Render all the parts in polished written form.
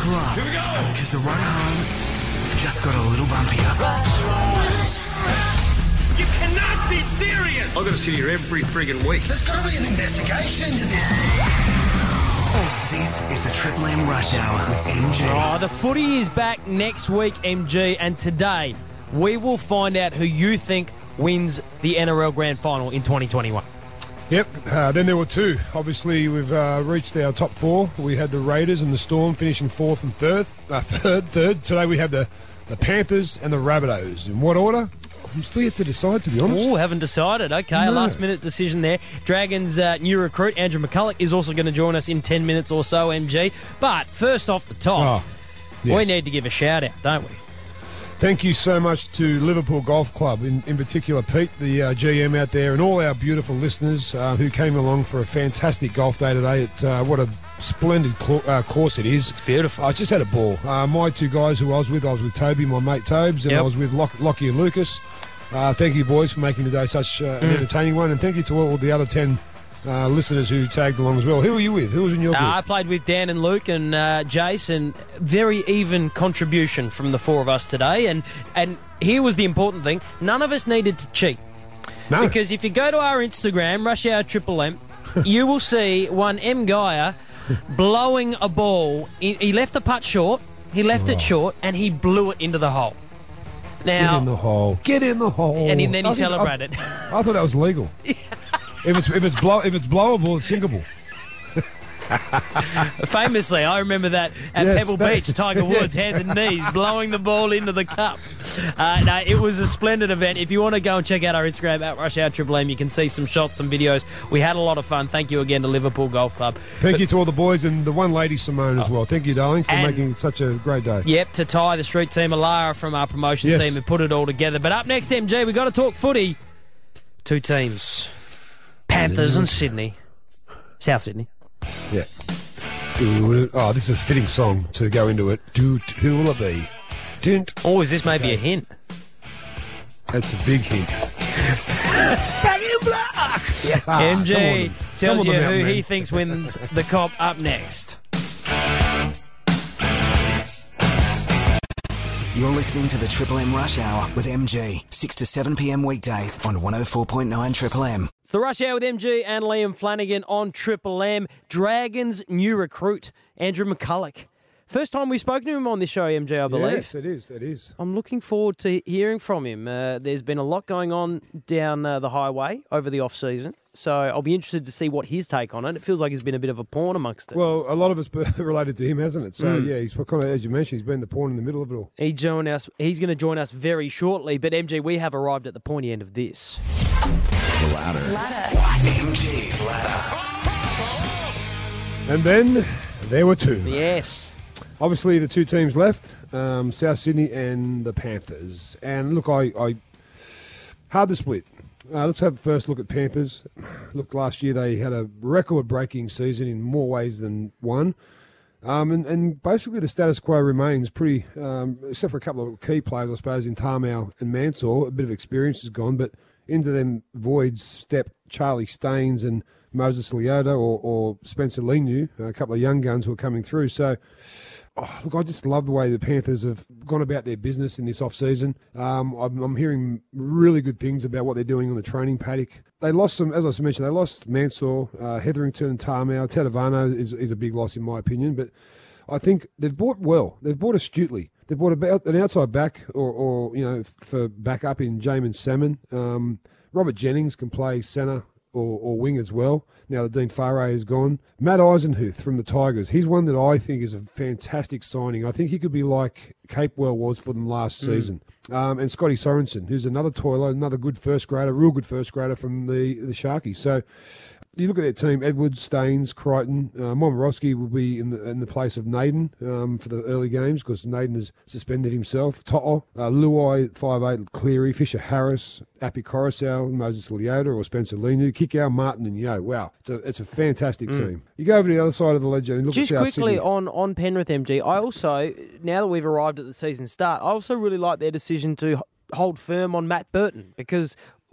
Buckle up. Here we go. Because the run home just got a little bumpier. You cannot be serious! I've got to sit here every friggin' week. There's got to be an investigation into this. This is the Triple M Rush Hour with MG. Oh, the footy is back next week, MG, and today we will find out who you think wins the NRL Grand Final in 2021. Yep, then there were two. Obviously, we've reached our top four. We had the Raiders and the Storm finishing fourth and third. Today we have the Panthers and the Rabbitohs. In what order? I'm still yet to decide, to be honest. Oh, haven't decided. Okay, No. A last-minute decision there. Dragons' new recruit, Andrew McCulloch, is also going to join us in 10 minutes or so, MG. But first off the top, yes. we need to give a shout-out, don't we? Thank you so much to Liverpool Golf Club, in particular Pete, the GM out there, and all our beautiful listeners who came along for a fantastic golf day today. What a splendid course it is. It's beautiful. I just had a ball. My two guys who I was with Toby, my mate Tobes, and Yep. I was with Lockie and Lucas. Thank you, boys, for making today such an entertaining one, and thank you to all the other 10 listeners who tagged along as well. Who were you with? Who was in your group? I played with Dan and Luke and Jason. Very even contribution from the four of us today. And here was the important thing. None of us needed to cheat. No. Because if you go to our Instagram, Rush Hour Triple M, you will see one M. Gaia blowing a ball. He left the putt short. He left it short, and he blew it into the hole. Now, Get in the hole. Get in the hole. and then he I think- celebrated. I thought that was legal. If it's blowable, it's sinkable. Famously, I remember that at Yes, Pebble that- Beach, Tiger Woods, yes. hands and knees, blowing the ball into the cup. No, it was a splendid event. If you want to go and check out our Instagram, at Rush Hour Triple M, you can see some shots, some videos. We had a lot of fun. Thank you again to Liverpool Golf Club. Thank you to all the boys and the one lady, Simone, as well. Thank you, darling, for And- making it such a great day. Yep, to Ty, the street team, Alara from our promotions Yes. team, who put it all together. But up next, MG, we've got to talk footy. Two teams, Panthers and Sydney. South Sydney. Yeah. Oh, this is a fitting song to go into it. Who will it be? Dint. Oh, is this maybe a hint? That's a big hint. Back in black! Yeah. MG tells Come you on, the who mountain he man. thinks wins the Cop up next. You're listening to the Triple M Rush Hour with MG. 6 to 7 p.m. weekdays on 104.9 Triple M. It's the Rush Hour with MG and Liam Flanagan on Triple M. Dragons' new recruit, Andrew McCulloch. First time we've spoken to him on this show, MG, I believe. Yes, it is. It is. I'm looking forward to hearing from him. There's been a lot going on down the highway over the off-season, so I'll be interested to see what his take on it. It feels like he's been a bit of a pawn amongst it. Well, a lot of it's related to him, hasn't it? So, yeah, he's kind of, as you mentioned, he's been the pawn in the middle of it all. He's going to join us very shortly, but MG, we have arrived at the pointy end of this. The ladder. MG's ladder. And then there were two. Yes. Obviously, the two teams left, South Sydney and the Panthers. And look, I hard to split. Let's have a first look at Panthers. Look, last year they had a record-breaking season in more ways than one. And basically the status quo remains pretty, except for a couple of key players, I suppose, in Tarmow and Mansour. A bit of experience is gone, but into them voids step Charlie Staines and Moses Leota or Spencer Leniu, a couple of young guns who are coming through. So, look, I just love the way the Panthers have gone about their business in this off-season. I'm hearing really good things about what they're doing on the training paddock. They lost some, as I mentioned, they lost Mansour, Hetherington and Tarmow. Tedavano is a big loss in my opinion, but I think they've bought well. They've bought astutely. They've bought about an outside back or for backup in Jamin Salmon. Robert Jennings can play centre or wing as well, now that Dean Farray is gone. Matt Eisenhuth from the Tigers, he's one that I think is a fantastic signing. I think he could be like Capewell was for them last season. And Scotty Sorensen, who's another toiler, another good first grader, real good first grader from the Sharkies. So you look at their team, Edwards, Staines, Crichton, Momorowski will be in the place of Naden for the early games because Naden has suspended himself. To'o, Luai, 5'8", Cleary, Fisher Harris, Api Coruscant, Moses Leota or Spencer Leniu, Kikau, Martin and Yo. Wow, it's a fantastic team. You go over to the other side of the ledger and look Just at South quickly Sydney. on Penrith, MG, I also, now that we've arrived at the season start, I also really like their decision to hold firm on Matt Burton because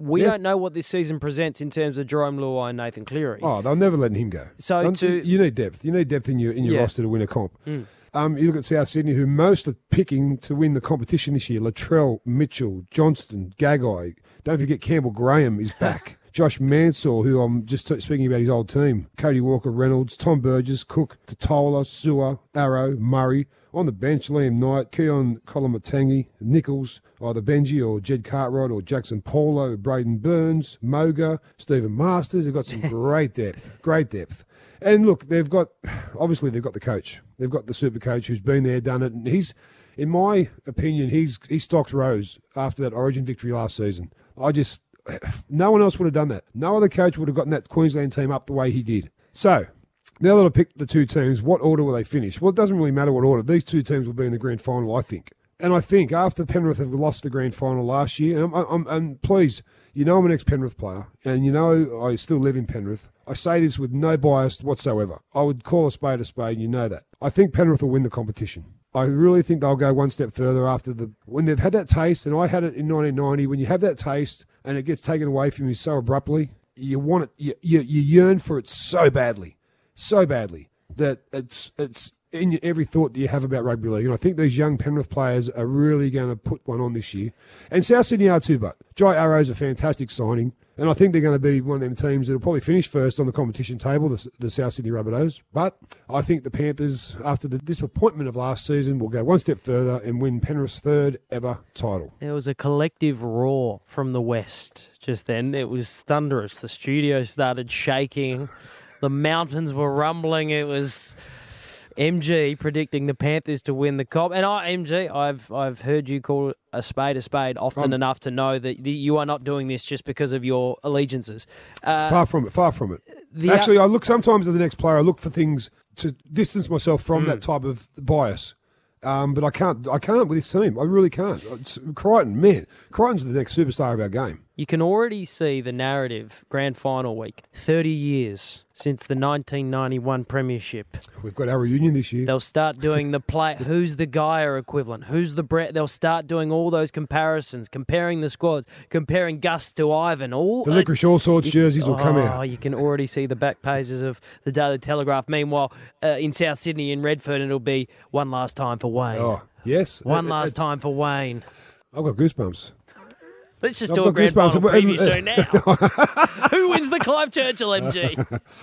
we Yeah. don't know what this season presents in terms of Jerome Luai and Nathan Cleary. Oh, they'll never let him go. So You need depth. You need depth in your Yeah. roster to win a comp. Mm. You look at South Sydney, who most are picking to win the competition this year. Latrell, Mitchell, Johnston, Gagai. Don't forget Campbell Graham is back. Josh Mansell, who I'm just speaking about his old team. Cody Walker, Reynolds, Tom Burgess, Cook, Totola, Sewer, Arrow, Murray. On the bench, Liam Knight, Keon Kolomatangi, Nichols, either Benji or Jed Cartwright or Jackson Paulo, Braden Burns, Moga, Stephen Masters. They've got some great depth. And look, they've got the coach. They've got the super coach who's been there, done it. And he's, in my opinion, his stocks rose after that Origin victory last season. No one else would have done that. No other coach would have gotten that Queensland team up the way he did. So, now that I've picked the two teams, what order will they finish? Well, it doesn't really matter what order. These two teams will be in the grand final, I think. And I think after Penrith have lost the grand final last year, and please, you know I'm an ex-Penrith player, and you know I still live in Penrith. I say this with no bias whatsoever. I would call a spade, and you know that. I think Penrith will win the competition. I really think they'll go one step further when they've had that taste, and I had it in 1990. When you have that taste and it gets taken away from you so abruptly, you want it, you yearn for it so badly that it's in every thought that you have about rugby league. And I think these young Penrith players are really going to put one on this year. And South Sydney are too, but Jai Arrow's a fantastic signing. And I think they're going to be one of them teams that will probably finish first on the competition table, the South Sydney Rabbitohs. But I think the Panthers, after the disappointment of last season, will go one step further and win Penrith's third ever title. There was a collective roar from the West just then. It was thunderous. The studio started shaking. The mountains were rumbling. It was MG predicting the Panthers to win the comp. And I've heard you call a spade often enough to know that you are not doing this just because of your allegiances. Far from it. Actually, I look sometimes as an ex-player, I look for things to distance myself from that type of bias. But I can't with this team. I really can't. Crichton's the next superstar of our game. You can already see the narrative, grand final week, 30 years since the 1991 premiership. We've got our reunion this year. They'll start doing the play, who's the Gaia equivalent, who's the Brett. They'll start doing all those comparisons, comparing the squads, comparing Gus to Ivan. The Licorice All Sorts jerseys will come out. You can already see the back pages of the Daily Telegraph. Meanwhile, in South Sydney, in Redfern, it'll be one last time for Wayne. Oh, yes. One last time for Wayne. I've got goosebumps. Let's just do a grand final preview show now. Who wins the Clive Churchill MG?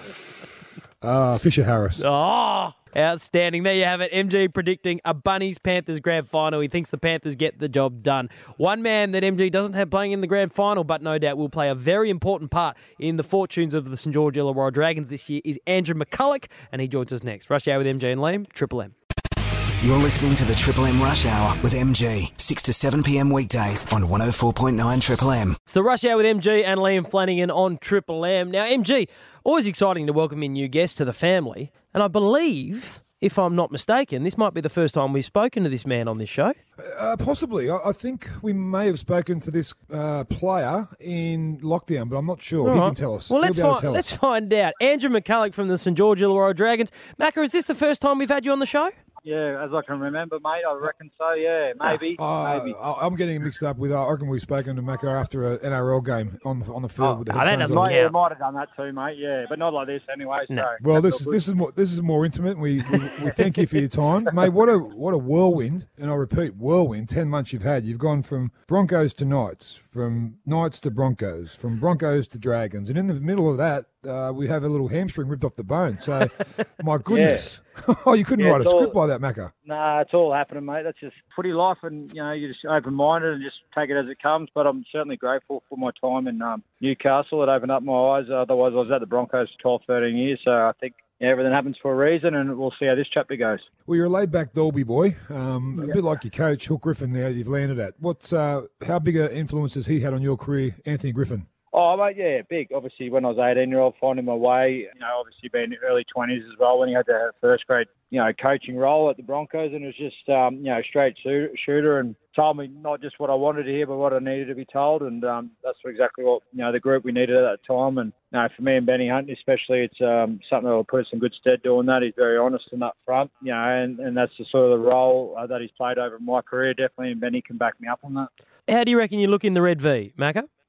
Fisher Harris. Oh, outstanding. There you have it. MG predicting a Bunnies-Panthers grand final. He thinks the Panthers get the job done. One man that MG doesn't have playing in the grand final, but no doubt will play a very important part in the fortunes of the St George Illawarra Dragons this year, is Andrew McCulloch, and he joins us next. Rush Hour with MG and Liam, Triple M. You're listening to the Triple M Rush Hour with MG, 6 to 7 p.m. weekdays on 104.9 Triple M. It's the Rush Hour with MG and Liam Flanagan on Triple M. Now, MG, always exciting to welcome in new guests to the family, and I believe, if I'm not mistaken, this might be the first time we've spoken to this man on this show. Possibly. I think we may have spoken to this player in lockdown, but I'm not sure. All He right. can tell us. Well, He'll let's find out. Andrew McCulloch from the St George Illawarra Dragons. Macca, is this the first time we've had you on the show? Yeah, as I can remember, mate, I reckon so, yeah, maybe. I'm getting mixed up with, I reckon we've spoken to Macca after an NRL game on the field. With the that headphones doesn't on. count. Yeah, might have done that too, mate, yeah, but not like this anyway. No. So Well, that's this all good. is more intimate. We thank you for your time, mate. What a whirlwind, and I repeat, whirlwind. 10 months you've had. You've gone from Broncos to Knights, from Knights to Broncos, from Broncos to Dragons, and in the middle of that, we have a little hamstring ripped off the bone. So, my goodness, you couldn't Yeah, write a it's all- script like that, Macca. Nah, it's all happening, mate. That's just footy life, and you're just open-minded and just take it as it comes. But I'm certainly grateful for my time in Newcastle. It opened up my eyes. Otherwise, I was at the Broncos for 12, 13 years. So I think everything happens for a reason, and we'll see how this chapter goes. Well, you're a laid-back Dolby boy, a bit like your coach, Hook Griffin. Now you've landed at. How big an influence has he had on your career, Anthony Griffin? Oh, mate, yeah, big. Obviously, when I was 18-year-old, finding my way, obviously being early 20s as well, when he had the first grade, coaching role at the Broncos, and it was just, straight shooter, and told me not just what I wanted to hear, but what I needed to be told, and that's exactly what, the group we needed at that time, and for me and Benny Hunt especially, it's something that will put us in good stead doing that. He's very honest and up front, and that's the sort of the role that he's played over my career, definitely, and Benny can back me up on that. How do you reckon you look in the red V, Macca?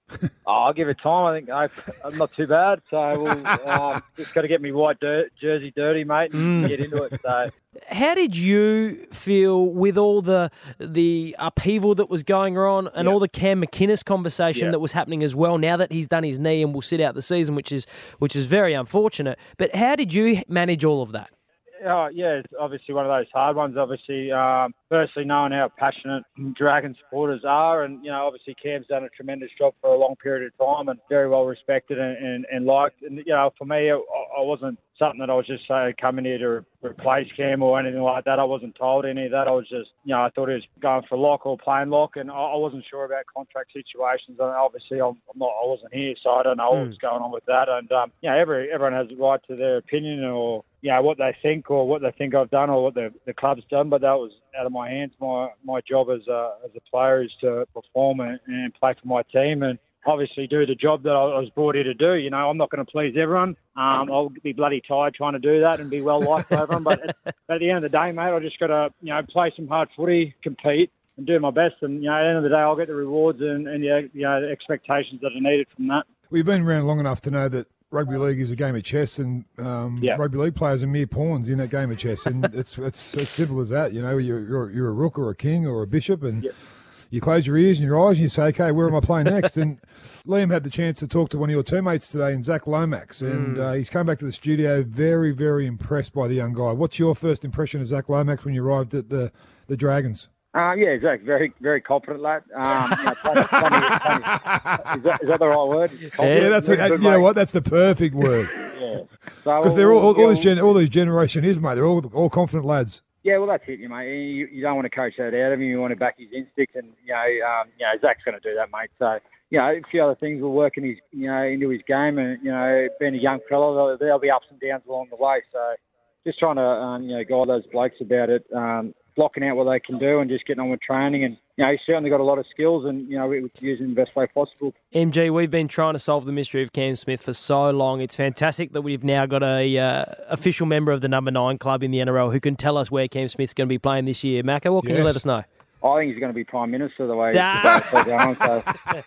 I'll give it time. I think I'm not too bad. So we'll just got to get me white jersey dirty, mate, and get into it. So. How did you feel with all the upheaval that was going on and all the Cam McInnes conversation that was happening as well? Now that he's done his knee and will sit out the season, which is very unfortunate. But how did you manage all of that? Yeah, it's obviously one of those hard ones. Obviously, firstly, knowing how passionate Dragon supporters are, and obviously Cam's done a tremendous job for a long period of time and very well respected and liked. And for me, I wasn't something that I was just coming here to replace Cam or anything like that. I wasn't told any of that. I was just, I thought he was going for lock or plain lock, and I wasn't sure about contract situations. And obviously, I wasn't here, so I don't know what's going on with that. And everyone has a right to their opinion or what they think or what they think I've done or what the club's done, but that was out of my hands. My job as a player is to perform and play for my team and obviously do the job that I was brought here to do. I'm not going to please everyone. I'll be bloody tired trying to do that and be well liked by everyone. But at the end of the day, mate, I just got to play some hard footy, compete, and do my best. And at the end of the day, I'll get the rewards and the expectations that are needed from that. We've been around long enough to know that rugby league is a game of chess, and rugby league players are mere pawns in that game of chess, and it's as simple as that. You're a rook or a king or a bishop, and you close your ears and your eyes, and you say, "Okay, where am I playing next?" And Liam had the chance to talk to one of your teammates today, in Zach Lomax, and he's come back to the studio very, very impressed by the young guy. What's your first impression of Zach Lomax when you arrived at the Dragons? Zach, very, very confident lad. Is that the right word? Yeah, that's that's the perfect word. Because they're all these generation is, mate. They're all confident lads. Yeah, well, that's it, mate. You don't want to coach that out of him. You want to back his instincts, and Zach's going to do that, mate. So a few other things will work in his into his game, and being a young fellow, there'll be ups and downs along the way. So just trying to guide those blokes about it. Blocking out what they can do and just getting on with training. And, he's certainly got a lot of skills and, we could use him in the best way possible. MG, we've been trying to solve the mystery of Cam Smith for so long. It's fantastic that we've now got a official member of the number 9 club in the NRL who can tell us where Cam Smith's going to be playing this year. Macca, what can you let us know? I think he's going to be Prime Minister the way it's going. So.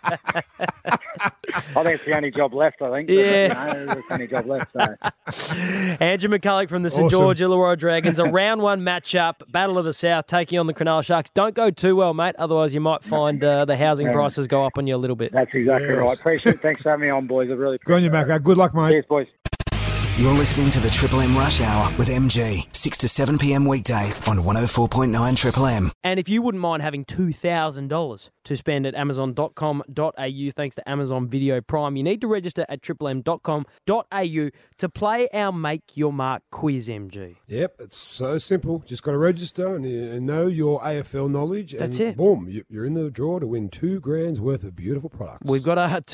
I think it's the only job left, I think. It's the only job left. So. Andrew McCulloch from the St George Illawarra Dragons. A round 1 matchup, Battle of the South, taking on the Cronulla Sharks. Don't go too well, mate. Otherwise, you might find the housing prices go up on you a little bit. That's exactly right. Appreciate it. Thanks for having me on, boys. I really appreciate it. Good on you, Macca. Good luck, mate. Cheers, boys. You're listening to the Triple M Rush Hour with MG, 6 to 7 p.m. weekdays on 104.9 Triple M. And if you wouldn't mind having $2,000 to spend at Amazon.com.au thanks to Amazon Video Prime, you need to register at triplem.com.au to play our Make Your Mark quiz, MG. Yep, it's so simple. Just got to register and know your AFL knowledge. That's and it. Boom, you're in the draw to win $2,000 worth of beautiful products. We've got our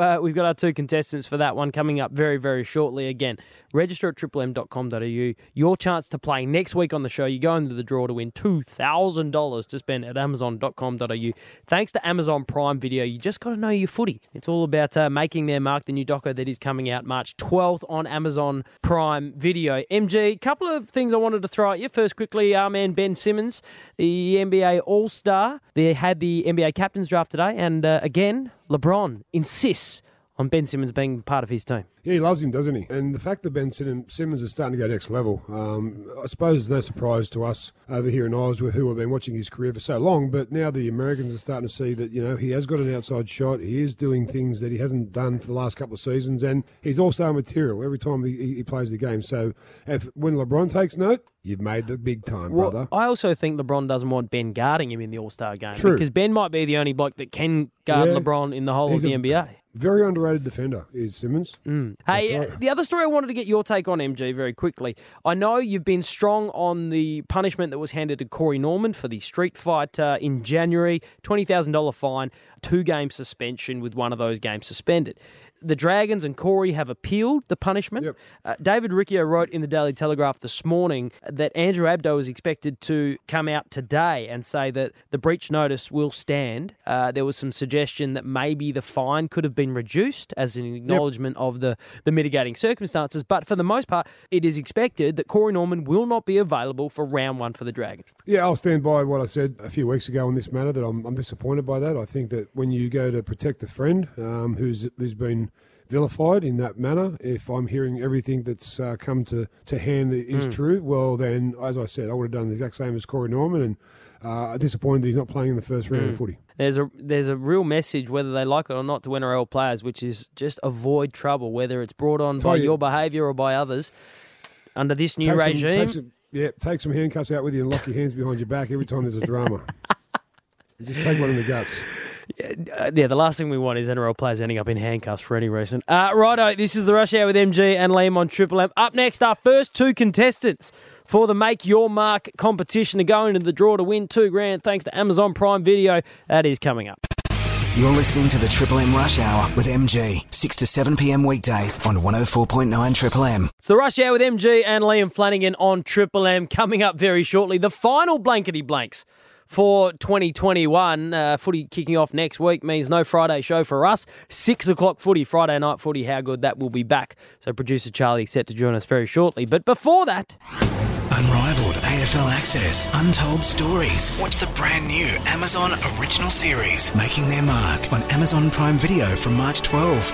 two contestants for that one coming up very, very shortly. Again, register at triplem.com.au. Your chance to play next week on the show. You go into the draw to win $2,000 to spend at amazon.com.au. Thanks to Amazon Prime Video, you just got to know your footy. It's all about making their mark, the new doco that is coming out March 12th on Amazon Prime Video. MG, a couple of things I wanted to throw at you. First, quickly, our man Ben Simmons, the NBA All-Star. They had the NBA Captains Draft today, and again, LeBron insists on Ben Simmons being part of his team. Yeah, he loves him, doesn't he? And the fact that Ben Simmons is starting to go next level, I suppose it's no surprise to us over here in Oz who have been watching his career for so long, but now the Americans are starting to see that, he has got an outside shot. He is doing things that he hasn't done for the last couple of seasons, and he's all-star material every time he plays the game. So when LeBron takes note, you've made the big time, brother. I also think LeBron doesn't want Ben guarding him in the All-Star game. True. Because Ben might be the only bloke that can guard LeBron in the whole of the NBA. Very underrated defender is Simmons. Hey, right. The other story I wanted to get your take on, MG, very quickly. I know you've been strong on the punishment that was handed to Corey Norman for the street fight in January. $20,000 fine, 2-game suspension with one of those games suspended. the Dragons and Corey have appealed the punishment. Yep. David Riccio wrote in the Daily Telegraph this morning that Andrew Abdo is expected to come out today and say that the breach notice will stand. There was some suggestion that maybe the fine could have been reduced as an acknowledgement of the mitigating circumstances. But for the most part, it is expected that Corey Norman will not be available for round one for the Dragons. Yeah, I'll stand by what I said a few weeks ago on this matter, that I'm disappointed by that. I think that when you go to protect a friend who's been vilified in that manner, if I'm hearing everything that's come to hand is true, well then, as I said, I would have done the exact same as Corey Norman, and disappointed that he's not playing in the first round of footy. There's a real message, whether they like it or not, to NRL players, which is just avoid trouble, whether it's brought on by your behaviour or by others. Under this new regime... Take some handcuffs out with you and lock your hands behind your back every time there's a drama. You just take one in the guts. Yeah, the last thing we want is NRL players ending up in handcuffs for any reason. Righto, this is the Rush Hour with MG and Liam on Triple M. Up next, our first two contestants for the Make Your Mark competition to go into the draw to win $2,000 thanks to Amazon Prime Video. That is coming up. You're listening to the Triple M Rush Hour with MG, 6 to 7 p.m. weekdays on 104.9 Triple M. It's the Rush Hour with MG and Liam Flanagan on Triple M. Coming up very shortly, the final blankety blanks for 2021. Footy kicking off next week means no Friday show for us. 6 o'clock footy, Friday night footy. How good that will be back. So producer Charlie set to join us very shortly. But before that... Unrivaled AFL access, untold stories. Watch the brand new Amazon original series, Making Their Mark, on Amazon Prime Video from March 12.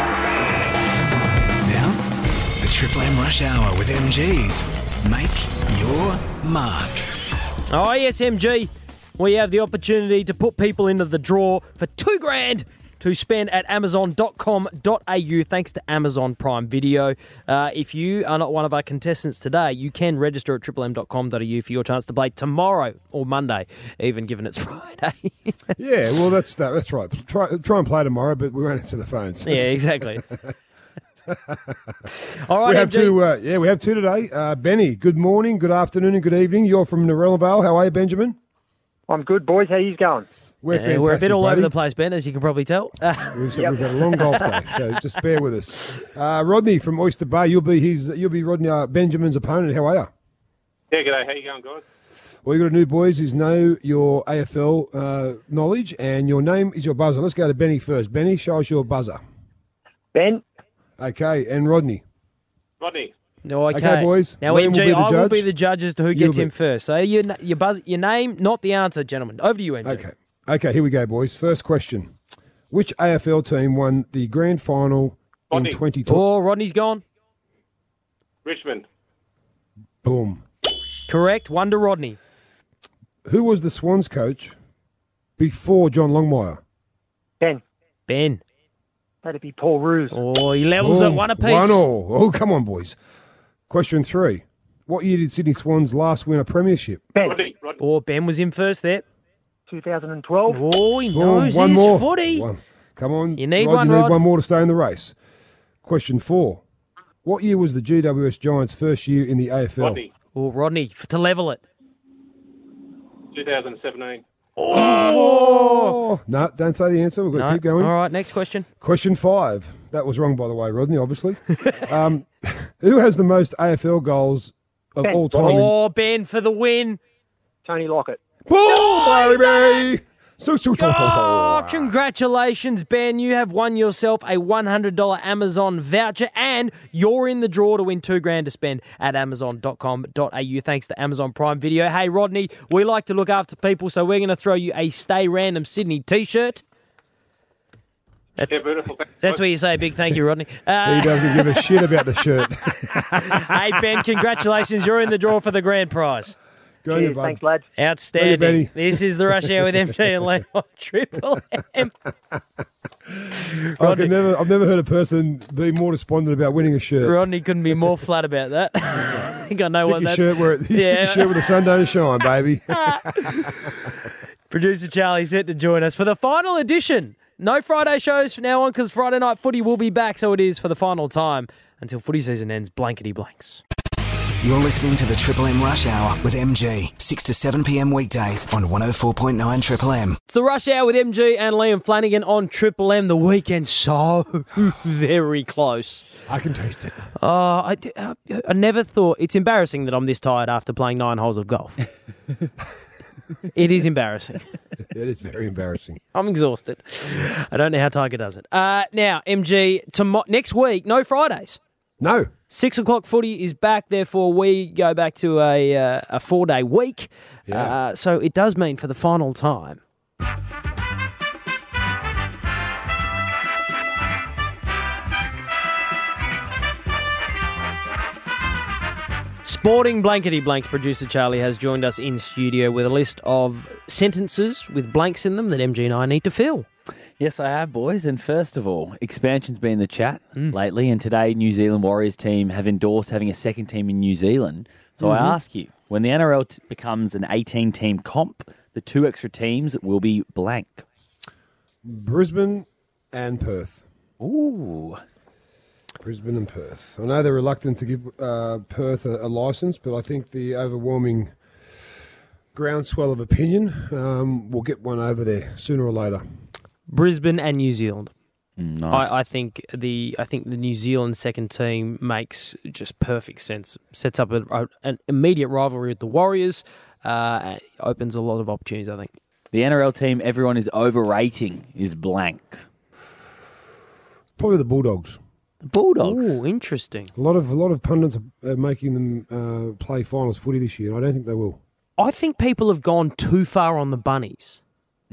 Now, the Triple M Rush Hour with MGs. Make your mark. Oh, yes, MG. We have the opportunity to put people into the draw for $2,000 to spend at amazon.com.au thanks to Amazon Prime Video. If you are not one of our contestants today, you can register at triplem.com.au for your chance to play tomorrow or Monday, even given it's Friday. Yeah, well, that's right. Try and play tomorrow, but we won't answer the phones. Yeah, exactly. All right, we have MG. two. We have two today. Benny, good morning, good afternoon, and good evening. You're from Narella Vale. How are you, Benjamin? I'm good, boys. How you going? We're fantastic, we're a bit all buddy. over the place, Ben, as you can probably tell. We've had a long golf day, so just bear with us. Rodney from Oyster Bay, you'll be Rodney Benjamin's opponent. How are you? Yeah, g'day. How you going, guys? All you got to do, boys, is know your AFL knowledge, and your name is your buzzer. Let's go to Benny first. Benny, show us your buzzer. Ben? Okay, and Rodney. Rodney. No, Okay, boys. Now, Liam will MG, be the I will judge. be the judge as to who gets in first. So your name, not the answer, gentlemen. Over to you, MG. Okay, here we go, boys. First question. Which AFL team won the grand final Rodney. in 2020? Oh, Rodney's gone. Richmond. Boom. Correct. One to Rodney. Who was the Swans coach before John Longmire? Ben. That'd be Paul Roos. Oh, he levels at one apiece. 1-1. Oh, come on, boys. Question 3. What year did Sydney Swans last win a premiership? Rodney. Oh, Ben was in first there. 2012. Oh, he Boom, knows one his more. footy. Come on. You need Rod, one, you need Rod. one more to stay in the race. Question 4. What year was the GWS Giants' first year in the AFL? Rodney. Oh, Rodney, to level it. 2017. Oh! No, don't say the answer. We've got to No. keep going. All right, next question. Question 5. That was wrong, by the way, Rodney, obviously. Who has the most AFL goals of all time? Oh, Ben for the win. Tony Lockett. Boom, baby! Oh, congratulations, Ben. You have won yourself a $100 Amazon voucher, and you're in the draw to win $2,000 to spend at amazon.com.au thanks to Amazon Prime Video. Hey, Rodney, we like to look after people, so we're going to throw you a Stay Random Sydney t-shirt. Yeah, beautiful. That's where you say a big thank you, Rodney. He doesn't give a shit about the shirt. Hey, Ben, congratulations. You're in the draw for the grand prize. Go on, you, Cheers, bud. thanks, lads. Outstanding. Benny. This is the Rush Hour with MG and Liam on Triple M. I've never heard a person be more despondent about winning a shirt. Rodney couldn't be more flat about that. I think I know Stick what your that... shirt where stick your shirt where the sun don't shine, baby. Producer Charlie set to join us for the final edition. No Friday shows from now on because Friday night footy will be back, so it is for the final time until footy season ends blankety blanks. You're listening to the Triple M Rush Hour with MG, 6 to 7 p.m. weekdays on 104.9 Triple M. It's the Rush Hour with MG and Liam Flanagan on Triple M. The weekend's so very close. I can taste it. I never thought... It's embarrassing that I'm this tired after playing 9 holes of golf. It is embarrassing. It is very embarrassing. I'm exhausted. I don't know how Tiger does it. Now, MG, next week, no Fridays. No. 6 o'clock footy is back, therefore we go back to a 4-day week. Yeah. So it does mean for the final time... Sporting Blankety Blanks producer Charlie has joined us in studio with a list of sentences with blanks in them that MG and I need to fill. Yes, I have, boys. And first of all, expansion's been in the chat lately, and today New Zealand Warriors team have endorsed having a second team in New Zealand. So I ask you, when the NRL becomes an 18-team comp, the 2 extra teams will be blank. Brisbane and Perth. Ooh. Brisbane and Perth. I know they're reluctant to give Perth a licence, but I think the overwhelming groundswell of opinion will get one over there sooner or later. Brisbane and New Zealand. Nice. I think the New Zealand second team makes just perfect sense. Sets up an immediate rivalry with the Warriors. Opens a lot of opportunities, I think. The NRL team everyone is overrating is blank. Probably the Bulldogs. The Bulldogs. Ooh, interesting. A lot of pundits are making them play finals footy this year, and I don't think they will. I think people have gone too far on the Bunnies.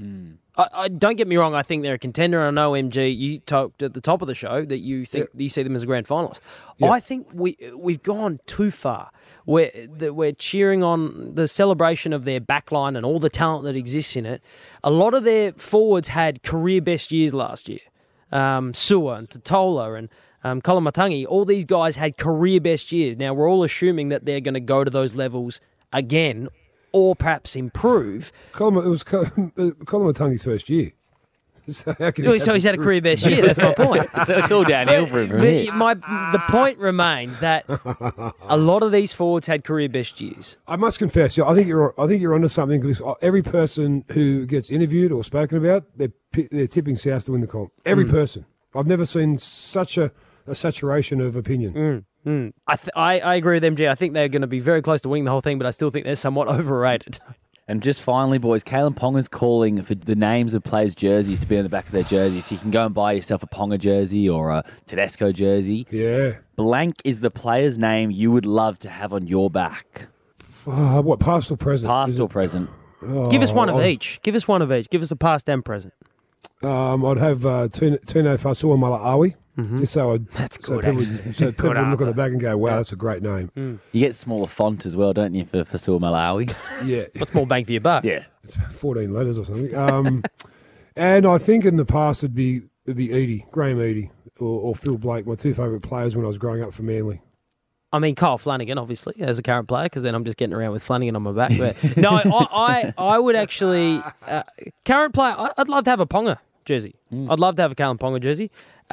I don't get me wrong. I think they're a contender. And I know MG. You talked at the top of the show that you think you see them as a grand finalist. Yeah. I think we've gone too far. We're cheering on the celebration of their backline and all the talent that exists in it. A lot of their forwards had career best years last year. Sua and Totola and Kolomatangi, all these guys had career best years. Now, we're all assuming that they're going to go to those levels again or perhaps improve. It was Kolomatangi's first year. So, He's had a career best year, that's my point. So it's all downhill for him from here. The point remains that a lot of these forwards had career best years. I must confess, I think you're onto something, because every person who gets interviewed or spoken about, they're tipping South to win the comp. Every person. I've never seen such a saturation of opinion. I agree with MG. I think they're going to be very close to winning the whole thing, but I still think they're somewhat overrated. And just finally, boys, Kalen Ponga's calling for the names of players' jerseys to be on the back of their jerseys. So you can go and buy yourself a Ponga jersey or a Tedesco jersey. Yeah. Blank is the player's name you would love to have on your back. What, past or present? Past or present? Give us one of each. Give us one of each. Give us a past and present. I'd have Tino Fasua Malaawi. Just so people would look at the back and go, wow, that's a great name. You get smaller font as well, don't you, for Fasua Malawi? Yeah. What's more bang for your buck? Yeah. It's 14 letters or something. And I think in the past it'd be Edie, Graham Edie, or Phil Blake, my 2 favourite players when I was growing up for Manly. I mean, Kyle Flanagan, obviously, as a current player, because then I'm just getting around with Flanagan on my back. But no, I would actually... current player, I'd love to have a Ponga jersey. I'd love to have a Kalen Ponga jersey.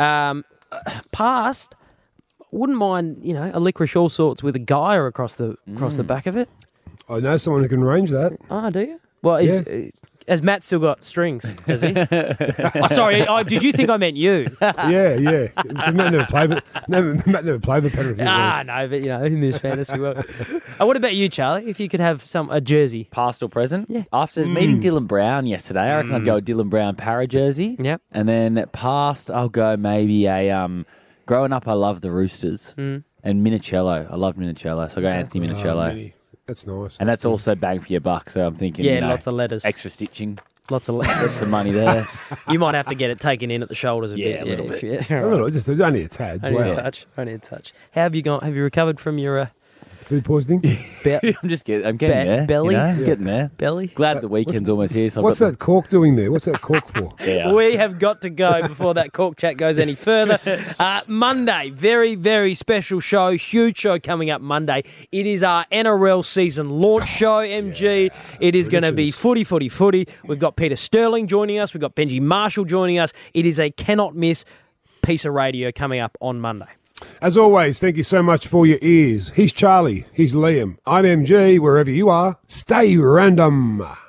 Past, wouldn't mind, a licorice all sorts with a Gaia across the back of it. I know someone who can arrange that. Oh, do you? Well, has Matt still got strings? Has he? Sorry, did you think I meant you? Yeah. Matt never played with Penrith. No, but in this fantasy world. What about you, Charlie? If you could have a jersey, Past or present? Yeah. After meeting Dylan Brown yesterday, I reckon I'd go a Dylan Brown para jersey. Yep. And then past, I'll go maybe a. Growing up, I loved the Roosters and Minicello. I loved Minicello, so I go Anthony Minicello. That's nice. And that's also bang for your buck. So I'm thinking, lots of letters, extra stitching. Lots of There's some money there. You might have to get it taken in at the shoulders a bit. A little bit. A little, just only a tad. Only a touch. How have you gone? Have you recovered from your food poisoning? I'm getting there. Belly? I'm getting there. Belly? Glad the weekend's almost here. So What's that cork doing there? What's that cork for? Yeah. We have got to go before that cork chat goes any further. Monday, very, very special show. Huge show coming up Monday. It is our NRL season launch show, MG. It is going to be footy. We've got Peter Sterling joining us. We've got Benji Marshall joining us. It is a cannot miss piece of radio coming up on Monday. As always, thank you so much for your ears. He's Charlie. He's Liam. I'm MG. Wherever you are, stay random.